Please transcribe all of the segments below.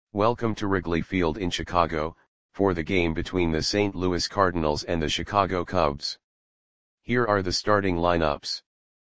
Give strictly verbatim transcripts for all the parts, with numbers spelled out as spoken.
Welcome to Wrigley Field in Chicago, for the game between the Saint Louis Cardinals and the Chicago Cubs. Here are the starting lineups.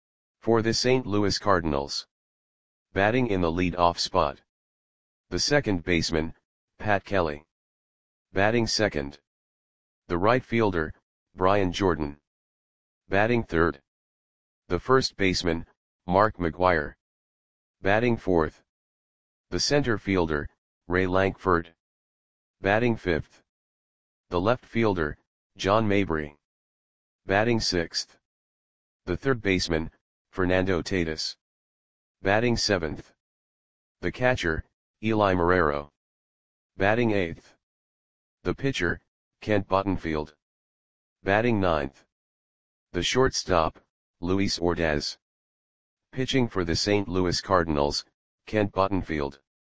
For the Saint Louis Cardinals. Batting in the lead-off spot. The second baseman, Pat Kelly. Batting second. The right fielder, Brian Jordan. Batting third. The first baseman, Mark McGwire. Batting fourth. The center fielder, Ray Lankford. Batting fifth. The left fielder, John Mabry. Batting sixth. The third baseman, Fernando Tatis. Batting seventh. The catcher, Eli Marrero. Batting eighth. The pitcher, Kent Buttonfield. Batting ninth. The shortstop, Luis Ordaz. Pitching for the Saint Louis Cardinals, Kent Buttonfield.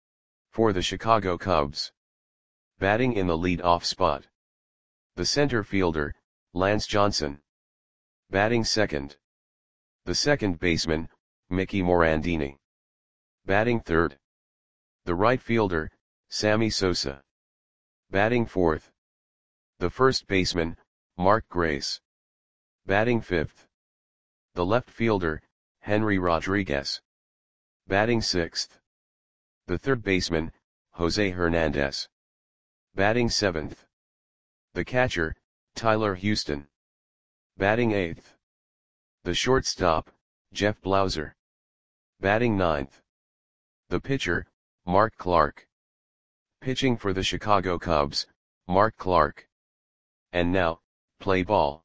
For the Chicago Cubs. Batting in the lead-off spot. The center fielder, Lance Johnson. Batting second. The second baseman, Mickey Morandini. Batting third. The right fielder, Sammy Sosa. Batting fourth. The first baseman, Mark Grace. Batting fifth. The left fielder, Henry Rodriguez. Batting sixth. The third baseman, Jose Hernandez. Batting seventh. The catcher, Tyler Houston. Batting eighth. The shortstop, Jeff Blauser. Batting ninth. The pitcher, Mark Clark. Pitching for the Chicago Cubs, Mark Clark. And now, play ball.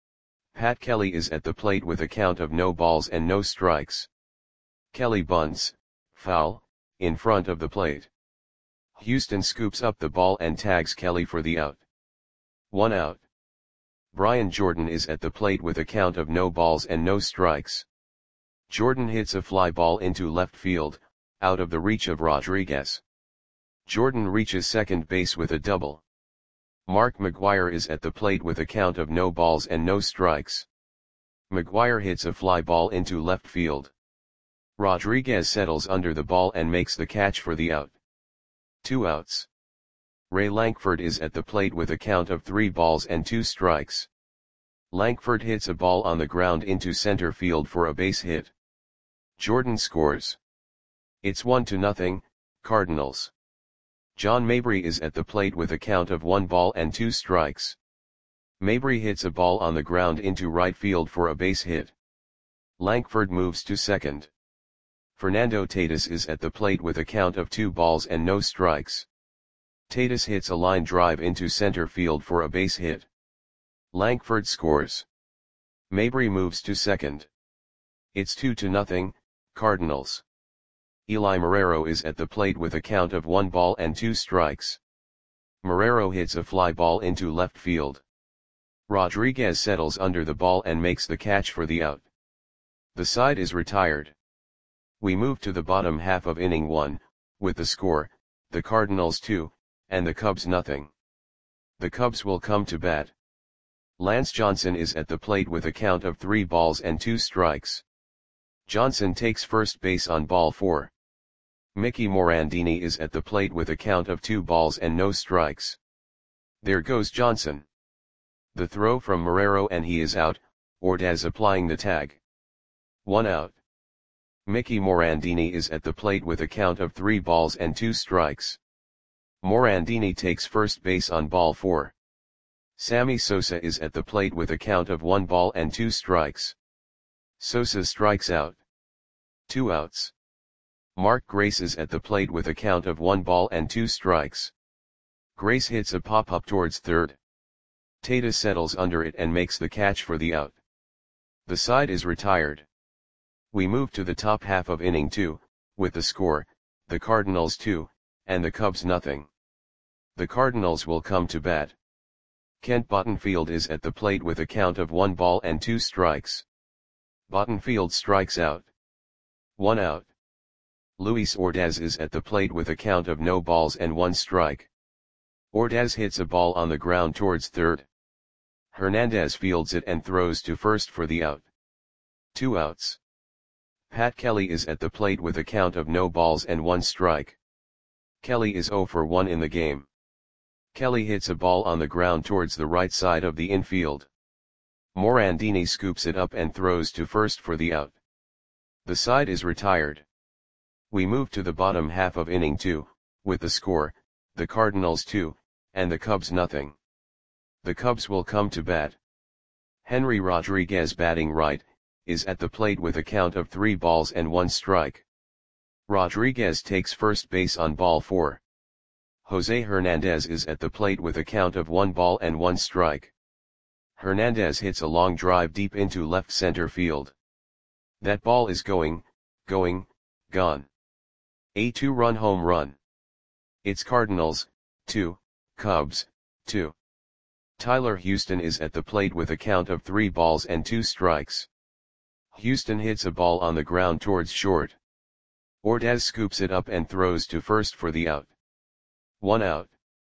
Pat Kelly is at the plate with a count of no balls and no strikes. Kelly bunts, foul, in front of the plate. Houston scoops up the ball and tags Kelly for the out. One out. Brian Jordan is at the plate with a count of no balls and no strikes. Jordan hits a fly ball into left field, out of the reach of Rodriguez. Jordan reaches second base with a double. Mark McGwire is at the plate with a count of no balls and no strikes. McGwire hits a fly ball into left field. Rodriguez settles under the ball and makes the catch for the out. Two outs. Ray Lankford is at the plate with a count of three balls and two strikes. Lankford hits a ball on the ground into center field for a base hit. Jordan scores. It's one to nothing, Cardinals. John Mabry is at the plate with a count of one ball and two strikes. Mabry hits a ball on the ground into right field for a base hit. Lankford moves to second. Fernando Tatis is at the plate with a count of two balls and no strikes. Tatis hits a line drive into center field for a base hit. Lankford scores. Mabry moves to second. It's two to nothing, Cardinals. Eli Marrero is at the plate with a count of one ball and two strikes. Marrero hits a fly ball into left field. Rodriguez settles under the ball and makes the catch for the out. The side is retired. We move to the bottom half of inning one, with the score, the Cardinals two, and the Cubs nothing. The Cubs will come to bat. Lance Johnson is at the plate with a count of three balls and two strikes. Johnson takes first base on ball four. Mickey Morandini is at the plate with a count of two balls and no strikes. There goes Johnson. The throw from Marrero and he is out, Ordaz applying the tag. One out. Mickey Morandini is at the plate with a count of three balls and two strikes. Morandini takes first base on ball four. Sammy Sosa is at the plate with a count of one ball and two strikes. Sosa strikes out. Two outs. Mark Grace is at the plate with a count of one ball and two strikes. Grace hits a pop-up towards third. Tatis settles under it and makes the catch for the out. The side is retired. We move to the top half of inning two, with the score, the Cardinals two, and the Cubs nothing. The Cardinals will come to bat. Kent Buttonfield is at the plate with a count of one ball and two strikes. Buttonfield strikes out. One out. Luis Ordaz is at the plate with a count of no balls and one strike. Ordaz hits a ball on the ground towards third. Hernandez fields it and throws to first for the out. Two outs. Pat Kelly is at the plate with a count of no balls and one strike. Kelly is zero for one in the game. Kelly hits a ball on the ground towards the right side of the infield. Morandini scoops it up and throws to first for the out. The side is retired. We move to the bottom half of inning two, with the score, the Cardinals two, and the Cubs nothing. The Cubs will come to bat. Henry Rodriguez, batting right, is at the plate with a count of three balls and one strike. Rodriguez takes first base on ball four. Jose Hernandez is at the plate with a count of one ball and one strike. Hernandez hits a long drive deep into left center field. That ball is going, going, gone. A two-run home run. It's Cardinals, two, Cubs, two. Tyler Houston is at the plate with a count of three balls and two strikes. Houston hits a ball on the ground towards short. Ordaz scoops it up and throws to first for the out. One out.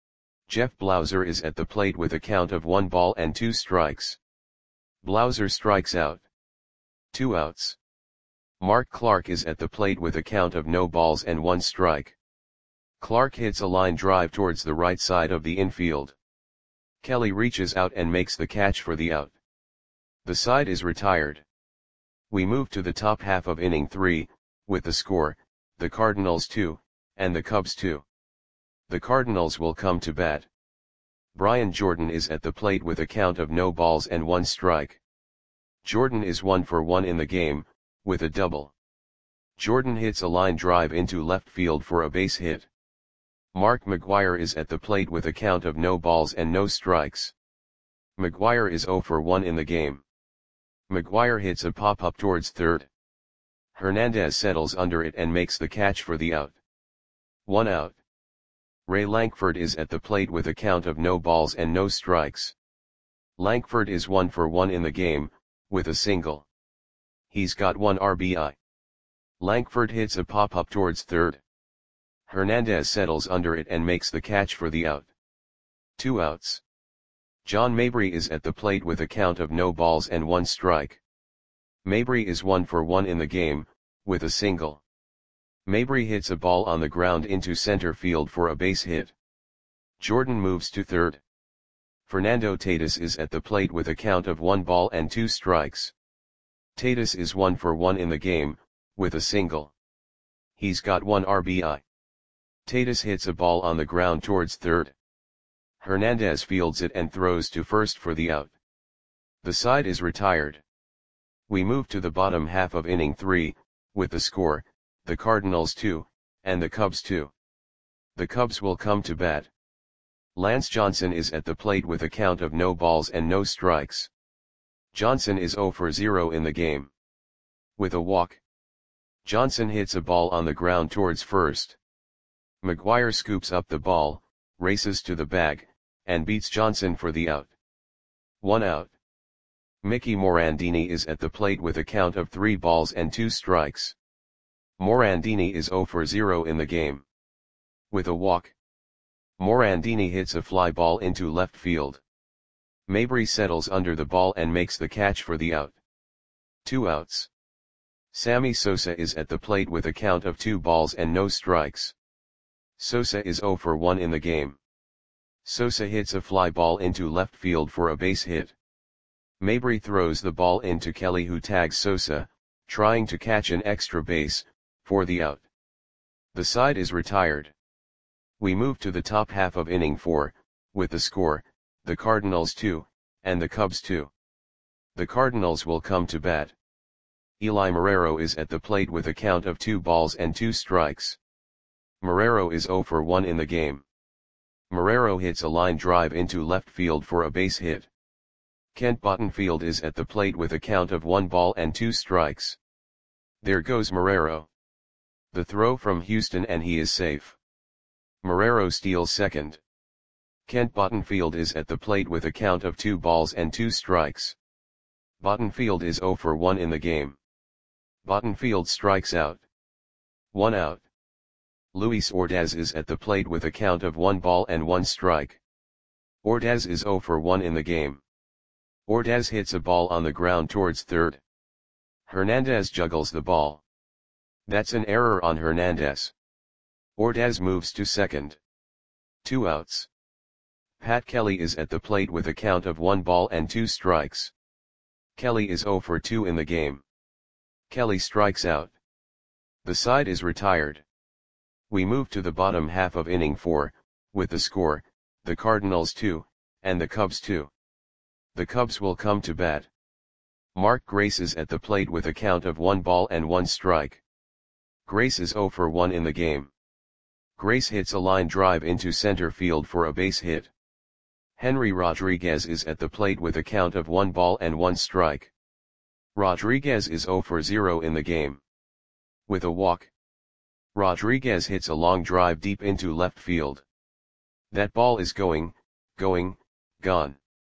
Jeff Blauser is at the plate with a count of one ball and two strikes. Blauser strikes out. Two outs. Mark Clark is at the plate with a count of no balls and one strike. Clark hits a line drive towards the right side of the infield. Kelly reaches out and makes the catch for the out. The side is retired. We move to the top half of inning three, with the score, the Cardinals two, and the Cubs two. The Cardinals will come to bat. Brian Jordan is at the plate with a count of no balls and one strike. Jordan is one for one in the game, with a double. Jordan hits a line drive into left field for a base hit. Mark McGwire is at the plate with a count of no balls and no strikes. McGwire is zero for one in the game. McGwire hits a pop-up towards third. Hernandez settles under it and makes the catch for the out. One out. Ray Lankford is at the plate with a count of no balls and no strikes. Lankford is one for one in the game, with a single. He's got one R B I. Lankford hits a pop-up towards third. Hernandez settles under it and makes the catch for the out. Two outs. John Mabry is at the plate with a count of no balls and one strike. Mabry is one for one in the game, with a single. Mabry hits a ball on the ground into center field for a base hit. Jordan moves to third. Fernando Tatis is at the plate with a count of one ball and two strikes. Tatis is one for one in the game, with a single. He's got one R B I. Tatis hits a ball on the ground towards third. Hernandez fields it and throws to first for the out. The side is retired. We move to the bottom half of inning three, with the score, the Cardinals two, and the Cubs two. The Cubs will come to bat. Lance Johnson is at the plate with a count of no balls and no strikes. Johnson is zero for zero in the game. With a walk. Johnson hits a ball on the ground towards first. McGwire scoops up the ball, races to the bag, and beats Johnson for the out. One out. Mickey Morandini is at the plate with a count of three balls and two strikes. Morandini is zero for zero in the game. With a walk. Morandini hits a fly ball into left field. Mabry settles under the ball and makes the catch for the out. Two outs. Sammy Sosa is at the plate with a count of two balls and no strikes. Sosa is zero for one in the game. Sosa hits a fly ball into left field for a base hit. Mabry throws the ball into Kelly, who tags Sosa, trying to catch an extra base, for the out. The side is retired. We move to the top half of inning four, with the score, the Cardinals two, and the Cubs two. The Cardinals will come to bat. Eli Marrero is at the plate with a count of two balls and two strikes. Marrero is zero for one in the game. Marrero hits a line drive into left field for a base hit. Kent Bottenfield is at the plate with a count of one ball and two strikes. There goes Marrero. The throw from Houston and he is safe. Marrero steals second. Kent Bottenfield is at the plate with a count of two balls and two strikes. Bottenfield is zero for one in the game. Bottenfield strikes out. One out. Luis Ordaz is at the plate with a count of one ball and one strike. Ordaz is zero for one in the game. Ordaz hits a ball on the ground towards third. Hernandez juggles the ball. That's an error on Hernandez. Ordaz moves to second. Two outs. Pat Kelly is at the plate with a count of one ball and two strikes. Kelly is oh for two in the game. Kelly strikes out. The side is retired. We move to the bottom half of inning four, with the score, the Cardinals two, and the Cubs two. The Cubs will come to bat. Mark Grace is at the plate with a count of one ball and one strike. Grace is oh for one in the game. Grace hits a line drive into center field for a base hit. Henry Rodriguez is at the plate with a count of one ball and one strike. Rodriguez is oh for zero in the game. With a walk, Rodriguez hits a long drive deep into left field. That ball is going, going, gone.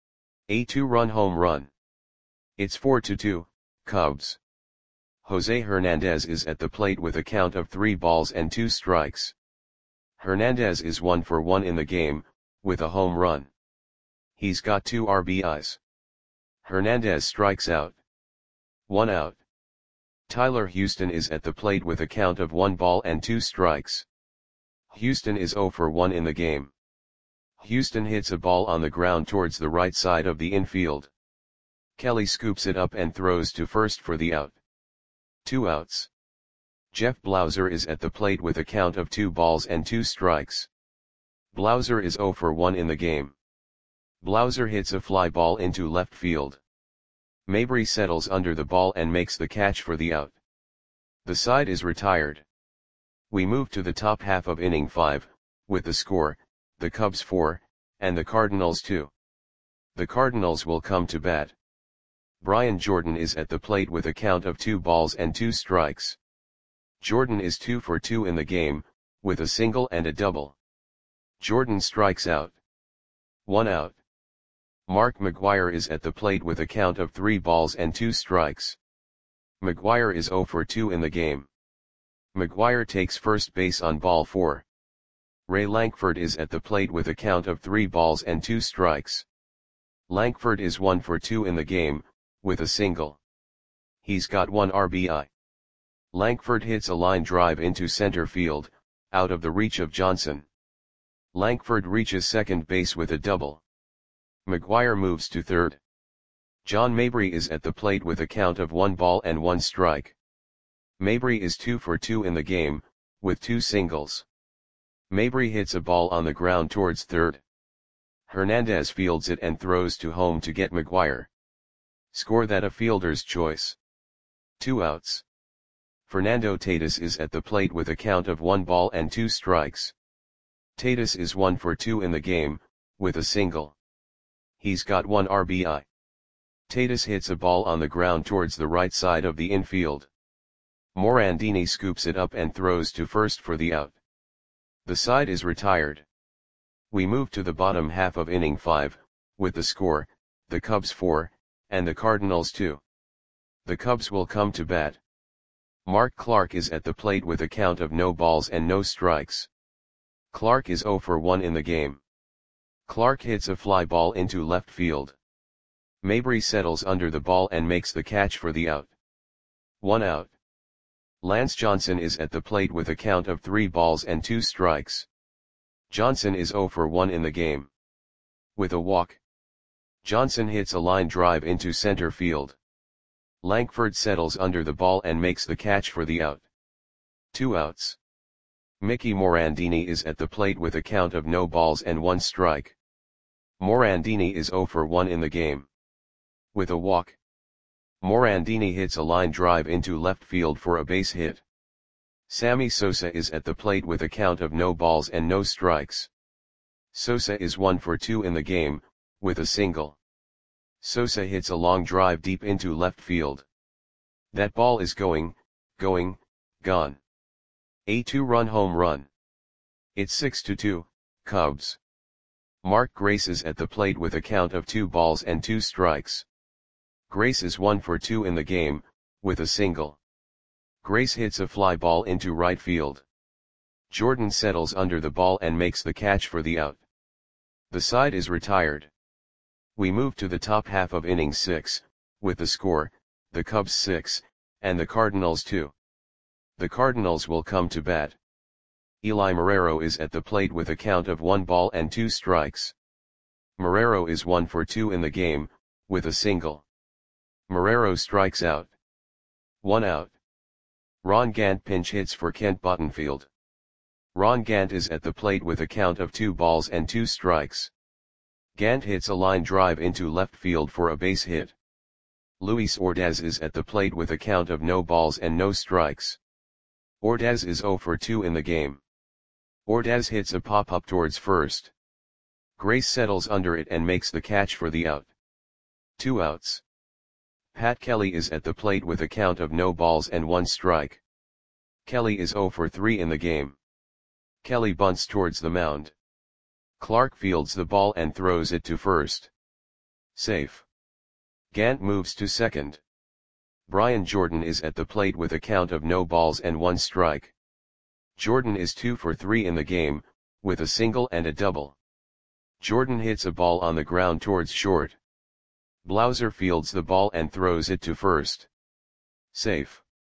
A two-run home run. It's four to two, Cubs. Jose Hernandez is at the plate with a count of three balls and two strikes. Hernandez is one for one in the game, with a home run. He's got two R B Is. Hernandez strikes out. One out. Tyler Houston is at the plate with a count of one ball and two strikes. Houston is oh for one in the game. Houston hits a ball on the ground towards the right side of the infield. Kelly scoops it up and throws to first for the out. Two outs. Jeff Blauser is at the plate with a count of two balls and two strikes. Blauser is oh for one in the game. Blauser hits a fly ball into left field. Mabry settles under the ball and makes the catch for the out. The side is retired. We move to the top half of inning five, with the score, the Cubs four, and the Cardinals two. The Cardinals will come to bat. Brian Jordan is at the plate with a count of two balls and two strikes. Jordan is two for two in the game, with a single and a double. Jordan strikes out. One out. Mark McGwire is at the plate with a count of three balls and two strikes. McGwire is oh for two in the game. McGwire takes first base on ball four. Ray Lankford is at the plate with a count of three balls and two strikes. Lankford is one for two in the game, with a single. He's got one R B I. Lankford hits a line drive into center field, out of the reach of Johnson. Lankford reaches second base with a double. McGwire moves to third. John Mabry is at the plate with a count of one ball and one strike. Mabry is two for two in the game, with two singles. Mabry hits a ball on the ground towards third. Hernandez fields it and throws to home to get McGwire. Score that a fielder's choice. Two outs. Fernando Tatis is at the plate with a count of one ball and two strikes. Tatis is one for two in the game, with a single. He's got one R B I. Tatis hits a ball on the ground towards the right side of the infield. Morandini scoops it up and throws to first for the out. The side is retired. We move to the bottom half of inning five, with the score, the Cubs four, and the Cardinals two. The Cubs will come to bat. Mark Clark is at the plate with a count of no balls and no strikes. Clark is oh for one in the game. Clark hits a fly ball into left field. Mabry settles under the ball and makes the catch for the out. One out. Lance Johnson is at the plate with a count of three balls and two strikes. Johnson is oh for one in the game. With a walk, Johnson hits a line drive into center field. Lankford settles under the ball and makes the catch for the out. Two outs. Mickey Morandini is at the plate with a count of no balls and one strike. Morandini is oh for one in the game. With a walk, Morandini hits a line drive into left field for a base hit. Sammy Sosa is at the plate with a count of no balls and no strikes. Sosa is one for two in the game, with a single. Sosa hits a long drive deep into left field. That ball is going, going, gone. A two-run home run. It's six to two, Cubs. Mark Grace is at the plate with a count of two balls and two strikes. Grace is one for two in the game, with a single. Grace hits a fly ball into right field. Jordan settles under the ball and makes the catch for the out. The side is retired. We move to the top half of inning six, with the score, the Cubs six, and the Cardinals two. The Cardinals will come to bat. Eli Marrero is at the plate with a count of one ball and two strikes. Marrero is one for two in the game, with a single. Marrero strikes out. One out. Ron Gant pinch hits for Kent Bottenfield. Ron Gant is at the plate with a count of two balls and two strikes. Gant hits a line drive into left field for a base hit. Luis Ordaz is at the plate with a count of no balls and no strikes. Ordaz is zero for two in the game. Ordaz hits a pop-up towards first. Grace settles under it and makes the catch for the out. Two outs. Pat Kelly is at the plate with a count of no balls and one strike. Kelly is zero for three in the game. Kelly bunts towards the mound. Clark fields the ball and throws it to first. Safe. Gant moves to second. Brian Jordan is at the plate with a count of no balls and one strike. Jordan is two for three in the game, with a single and a double. Jordan hits a ball on the ground towards short. Blauser fields the ball and throws it to first. Safe.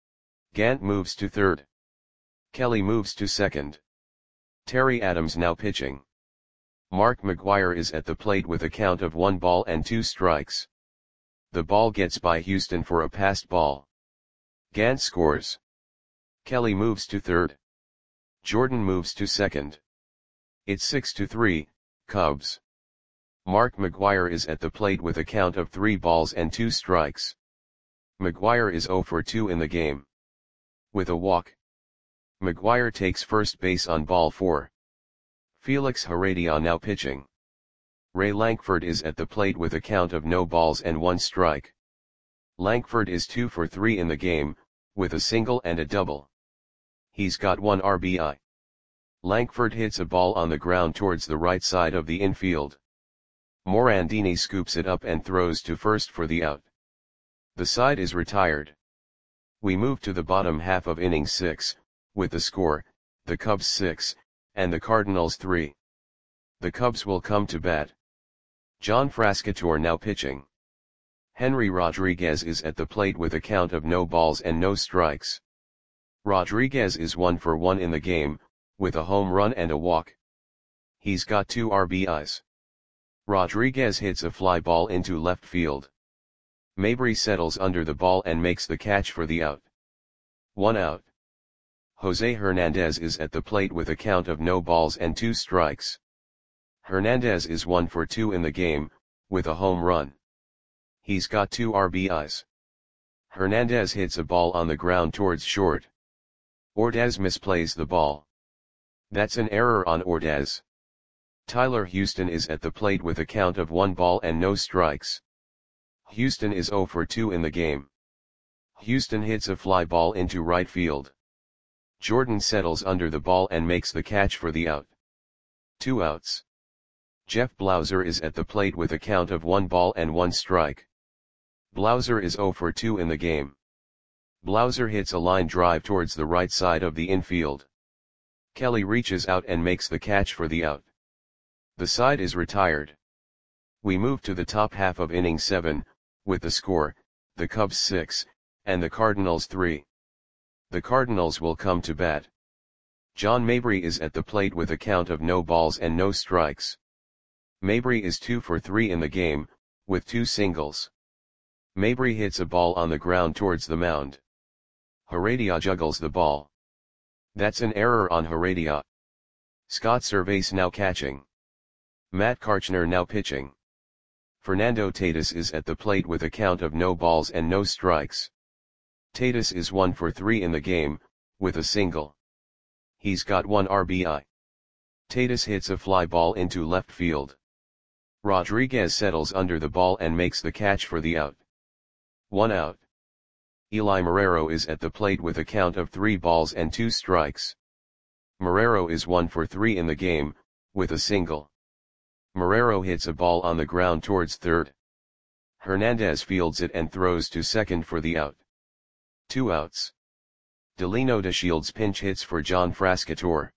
Gant moves to third. Kelly moves to second. Terry Adams now pitching. Mark McGwire is at the plate with a count of one ball and two strikes. The ball gets by Houston for a passed ball. Gant scores. Kelly moves to third. Jordan moves to second. It's six to three, Cubs. Mark McGwire is at the plate with a count of three balls and two strikes. McGwire is zero for two in the game. With a walk. McGwire takes first base on ball four. Felix Heredia now pitching. Ray Lankford is at the plate with a count of no balls and one strike. Lankford is two for three in the game, with a single and a double. He's got one R B I. Lankford hits a ball on the ground towards the right side of the infield. Morandini scoops it up and throws to first for the out. The side is retired. We move to the bottom half of inning six, with the score, the Cubs six, and the Cardinals three. The Cubs will come to bat. John Frascatore now pitching. Henry Rodriguez is at the plate with a count of no balls and no strikes. Rodriguez is one for one in the game, with a home run and a walk. He's got two R B Is. Rodriguez hits a fly ball into left field. Mabry settles under the ball and makes the catch for the out. One out. Jose Hernandez is at the plate with a count of no balls and two strikes. Hernandez is one for two in the game, with a home run. He's got two R B Is. Hernandez hits a ball on the ground towards short. Ordaz misplays the ball. That's an error on Ordaz. Tyler Houston is at the plate with a count of one ball and no strikes. Houston is zero for two in the game. Houston hits a fly ball into right field. Jordan settles under the ball and makes the catch for the out. Two outs. Jeff Blauser is at the plate with a count of one ball and one strike. Blauser is zero for two in the game. Blauser hits a line drive towards the right side of the infield. Kelly reaches out and makes the catch for the out. The side is retired. We move to the top half of inning seven, with the score, the Cubs six, and the Cardinals three. The Cardinals will come to bat. John Mabry is at the plate with a count of no balls and no strikes. Mabry is two for three in the game, with two singles. Mabry hits a ball on the ground towards the mound. Heredia juggles the ball. That's an error on Heredia. Scott Servais now catching. Matt Karchner now pitching. Fernando Tatis is at the plate with a count of no balls and no strikes. Tatis is one for three in the game, with a single. He's got one R B I. Tatis hits a fly ball into left field. Rodriguez settles under the ball and makes the catch for the out. One out. Eli Marrero is at the plate with a count of three balls and two strikes. Marrero is one for three in the game, with a single. Marrero hits a ball on the ground towards third. Hernandez fields it and throws to second for the out. Two outs. Delino DeShields pinch hits for John Frascatore.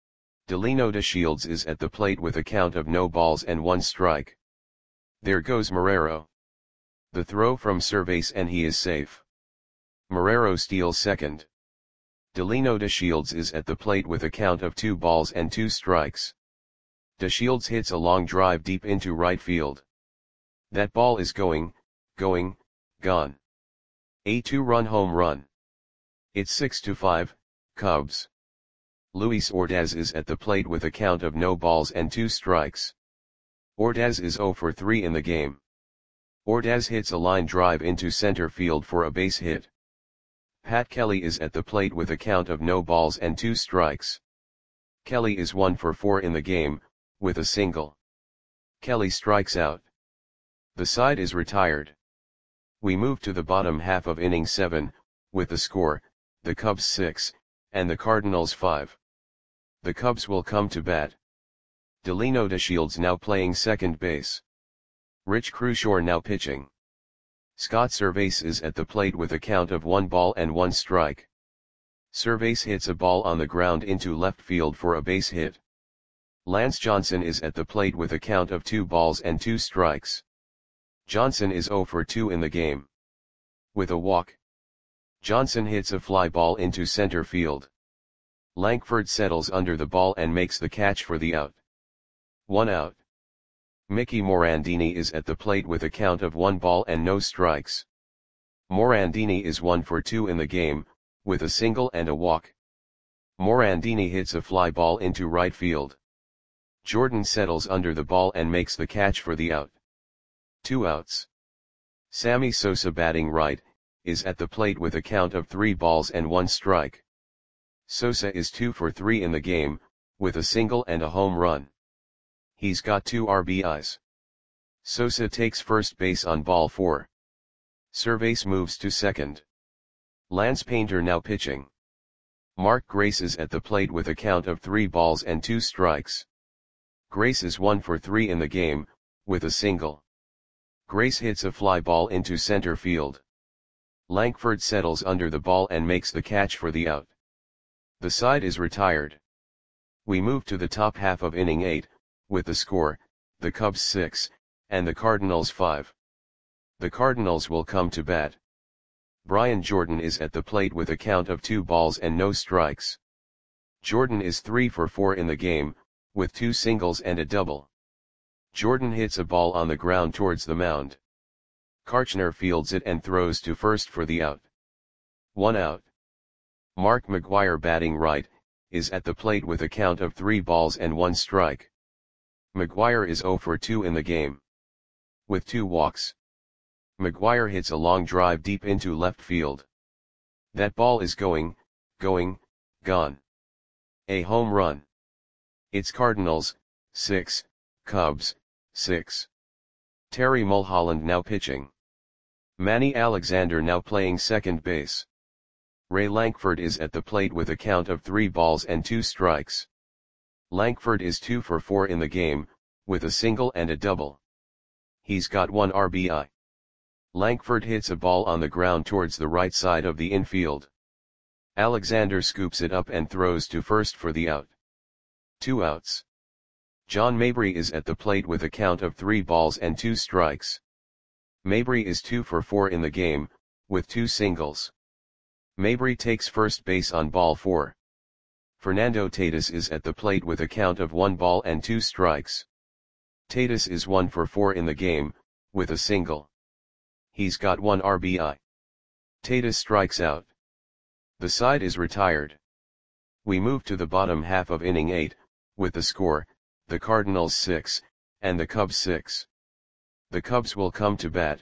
Delino DeShields is at the plate with a count of no balls and one strike. There goes Marrero. The throw from Servais and he is safe. Marrero steals second. Delino DeShields is at the plate with a count of two balls and two strikes. DeShields hits a long drive deep into right field. That ball is going, going, gone. A two-run home run. It's six to five, Cubs. Luis Ordaz is at the plate with a count of no balls and two strikes. Ordaz is zero for three in the game. Ordaz hits a line drive into center field for a base hit. Pat Kelly is at the plate with a count of no balls and two strikes. Kelly is one for four in the game, with a single. Kelly strikes out. The side is retired. We move to the bottom half of inning seven, with the score, the Cubs six, and the Cardinals five. The Cubs will come to bat. Delino DeShields now playing second base. Rich Crushore now pitching. Scott Servais is at the plate with a count of one ball and one strike. Servais hits a ball on the ground into left field for a base hit. Lance Johnson is at the plate with a count of two balls and two strikes. Johnson is zero for two in the game. With a walk. Johnson hits a fly ball into center field. Lankford settles under the ball and makes the catch for the out. One out. Mickey Morandini is at the plate with a count of one ball and no strikes. Morandini is one for two in the game, with a single and a walk. Morandini hits a fly ball into right field. Jordan settles under the ball and makes the catch for the out. Two outs. Sammy Sosa batting right, is at the plate with a count of three balls and one strike. Sosa is two for three in the game, with a single and a home run. He's got two R B Is. Sosa takes first base on ball four. Servais moves to second. Lance Painter now pitching. Mark Grace is at the plate with a count of three balls and two strikes. Grace is one for three in the game, with a single. Grace hits a fly ball into center field. Lankford settles under the ball and makes the catch for the out. The side is retired. We move to the top half of inning eight, with the score, the Cubs six, and the Cardinals five. The Cardinals will come to bat. Brian Jordan is at the plate with a count of two balls and no strikes. Jordan is three for four in the game, with two singles and a double. Jordan hits a ball on the ground towards the mound. Karchner fields it and throws to first for the out. One out. Mark McGwire batting right, is at the plate with a count of three balls and one strike. McGwire is zero for two in the game. With two walks. McGwire hits a long drive deep into left field. That ball is going, going, gone. A home run. It's Cardinals, six, Cubs, six. Terry Mulholland now pitching. Manny Alexander now playing second base. Ray Lankford is at the plate with a count of three balls and two strikes. Lankford is two for four in the game, with a single and a double. He's got one R B I. Lankford hits a ball on the ground towards the right side of the infield. Alexander scoops it up and throws to first for the out. Two outs. John Mabry is at the plate with a count of three balls and two strikes. Mabry is two for four in the game, with two singles. Mabry takes first base on ball four. Fernando Tatis is at the plate with a count of one ball and two strikes. Tatis is one for four in the game, with a single. He's got one R B I. Tatis strikes out. The side is retired. We move to the bottom half of inning eight, with the score, the Cardinals six, and the Cubs six. The Cubs will come to bat.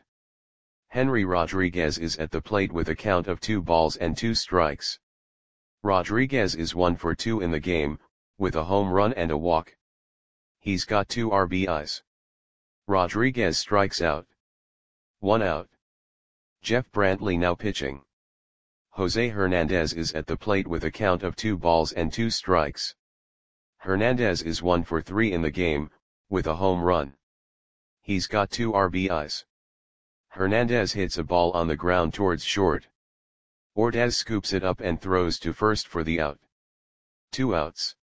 Henry Rodriguez is at the plate with a count of two balls and two strikes. Rodriguez is one for two in the game, with a home run and a walk. He's got two R B Is. Rodriguez strikes out. One out. Jeff Brantley now pitching. Jose Hernandez is at the plate with a count of two balls and two strikes. Hernandez is one for three in the game, with a home run. He's got two R B Is. Hernandez hits a ball on the ground towards short. Ordaz scoops it up and throws to first for the out. Two outs.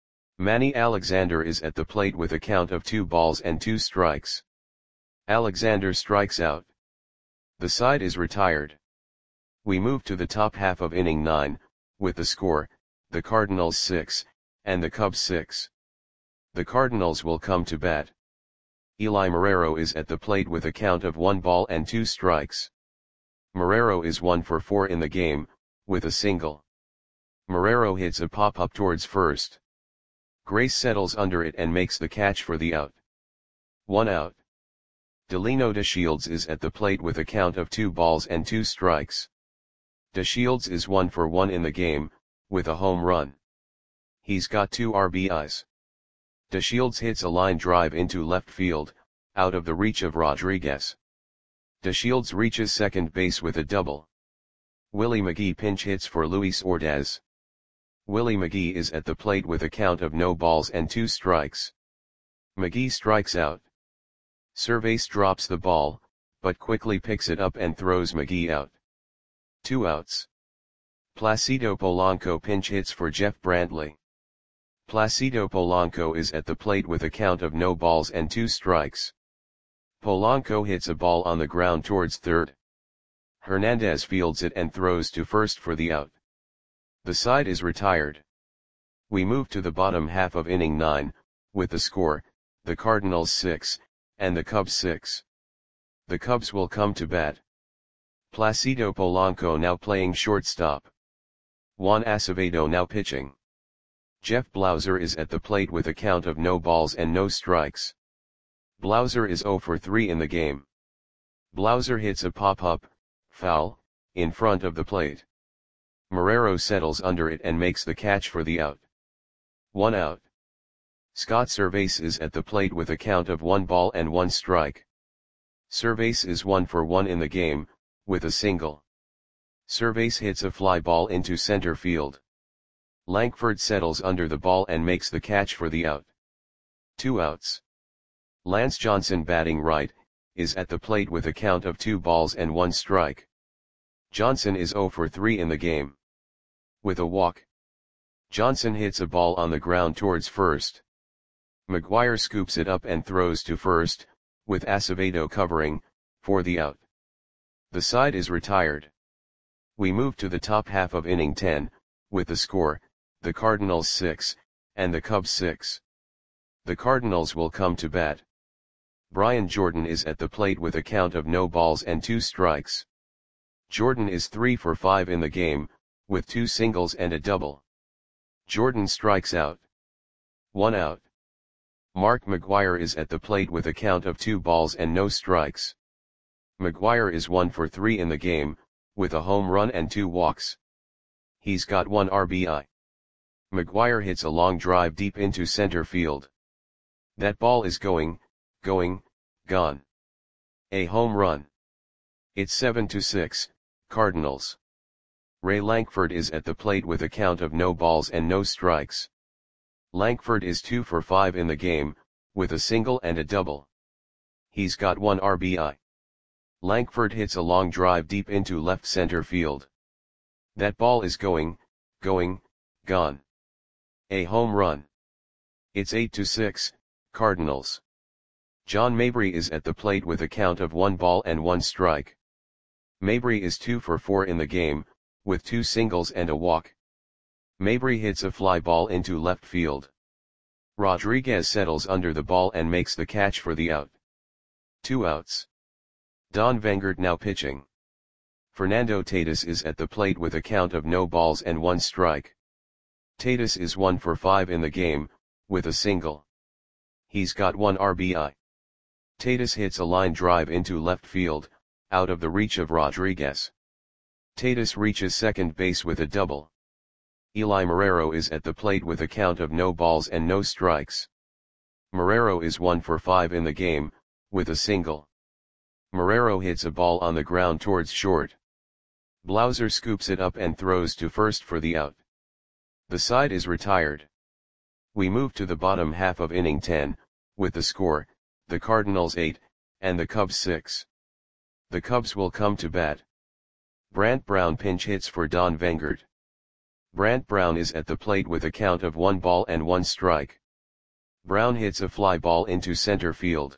Manny Alexander is at the plate with a count of two balls and two strikes. Alexander strikes out. The side is retired. We move to the top half of inning nine, with the score, the Cardinals six, and the Cubs six. The Cardinals will come to bat. Eli Marrero is at the plate with a count of one ball and two strikes. Marrero is one for four in the game, with a single. Marrero hits a pop-up towards first. Grace settles under it and makes the catch for the out. One out. Delino DeShields is at the plate with a count of two balls and two strikes. DeShields is one for one in the game, with a home run. He's got two R B Is. DeShields hits a line drive into left field, out of the reach of Rodriguez. DeShields reaches second base with a double. Willie McGee pinch hits for Luis Ordaz. Willie McGee is at the plate with a count of no balls and two strikes. McGee strikes out. Cervais drops the ball, but quickly picks it up and throws McGee out. Two outs. Placido Polanco pinch hits for Jeff Brantley. Placido Polanco is at the plate with a count of no balls and two strikes. Polanco hits a ball on the ground towards third. Hernandez fields it and throws to first for the out. The side is retired. We move to the bottom half of inning nine, with the score, the Cardinals six, and the Cubs six. The Cubs will come to bat. Placido Polanco now playing shortstop. Juan Acevedo now pitching. Jeff Blauser is at the plate with a count of no balls and no strikes. Blauser is zero for three in the game. Blauser hits a pop-up, foul, in front of the plate. Marrero settles under it and makes the catch for the out. One out. Scott Cervais is at the plate with a count of one ball and one strike. Cervais is one for one in the game, with a single. Cervais hits a fly ball into center field. Lankford settles under the ball and makes the catch for the out. Two outs. Lance Johnson batting right, is at the plate with a count of two balls and one strike. Johnson is zero for three in the game. With a walk. Johnson hits a ball on the ground towards first. McGuire scoops it up and throws to first, with Acevedo covering, for the out. The side is retired. We move to the top half of inning ten, with the score, the Cardinals six, and the Cubs six. The Cardinals will come to bat. Brian Jordan is at the plate with a count of no balls and two strikes. Jordan is three for five in the game, with two singles and a double. Jordan strikes out. One out. Mark McGuire is at the plate with a count of two balls and no strikes. McGuire is one for three in the game, with a home run and two walks. He's got one R B I. McGuire hits a long drive deep into center field. That ball is going, going, gone. A home run. It's seven to six, Cardinals. Ray Lankford is at the plate with a count of no balls and no strikes. Lankford is two for five in the game, with a single and a double. He's got one R B I. Lankford hits a long drive deep into left center field. That ball is going, going, gone. A home run. It's eight to six, Cardinals. John Mabry is at the plate with a count of one ball and one strike. Mabry is two for four in the game, with two singles and a walk. Mabry hits a fly ball into left field. Rodriguez settles under the ball and makes the catch for the out. Two outs. Don Vengert now pitching. Fernando Tatis is at the plate with a count of no balls and one strike. Tatis is one for five in the game, with a single. He's got one R B I. Tatis hits a line drive into left field, out of the reach of Rodriguez. Tatis reaches second base with a double. Eli Marrero is at the plate with a count of no balls and no strikes. Marrero is one for five in the game, with a single. Marrero hits a ball on the ground towards short. Blauser scoops it up and throws to first for the out. The side is retired. We move to the bottom half of inning ten, with the score, the Cardinals eight, and the Cubs six. The Cubs will come to bat. Brant Brown pinch hits for Don Vengert. Brant Brown is at the plate with a count of one ball and one strike. Brown hits a fly ball into center field.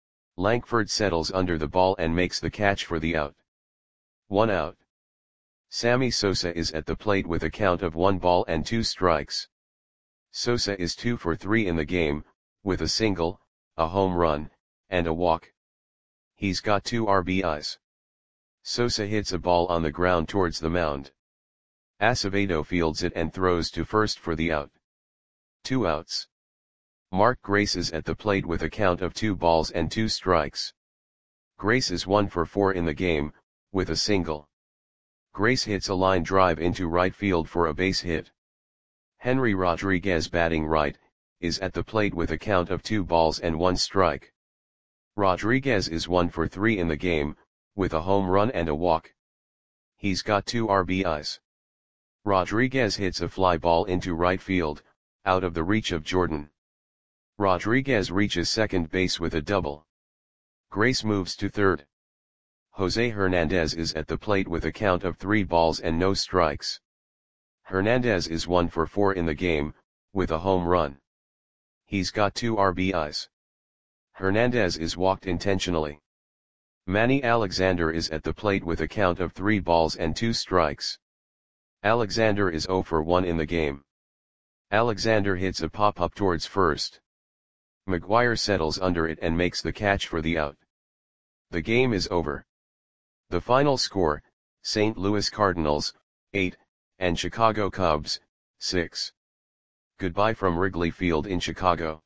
Lankford settles under the ball and makes the catch for the out. One out. Sammy Sosa is at the plate with a count of one ball and two strikes. Sosa is two for three in the game, with a single, a home run, and a walk. He's got two R B Is. Sosa hits a ball on the ground towards the mound. Acevedo fields it and throws to first for the out. Two outs. Mark Grace is at the plate with a count of two balls and two strikes. Grace is one for four in the game, with a single. Grace hits a line drive into right field for a base hit. Henry Rodriguez, batting right, is at the plate with a count of two balls and one strike. Rodriguez is one for three in the game, with a home run and a walk. He's got two R B Is. Rodriguez hits a fly ball into right field, out of the reach of Jordan. Rodriguez reaches second base with a double. Grace moves to third. Jose Hernandez is at the plate with a count of three balls and no strikes. Hernandez is one for four in the game, with a home run. He's got two R B Is. Hernandez is walked intentionally. Manny Alexander is at the plate with a count of three balls and two strikes. Alexander is zero for one in the game. Alexander hits a pop-up towards first. McGuire settles under it and makes the catch for the out. The game is over. The final score, Saint Louis Cardinals, eight, and Chicago Cubs, six. Goodbye from Wrigley Field in Chicago.